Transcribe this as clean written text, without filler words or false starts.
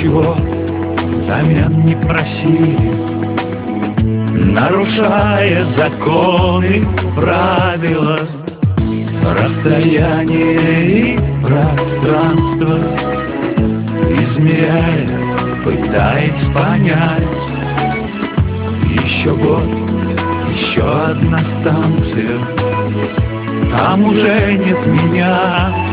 ничего взамен не просили, нарушая законы, правила, расстояние и пространство, измеряя, пытаясь понять. Еще год, еще одна станция, там уже нет меня.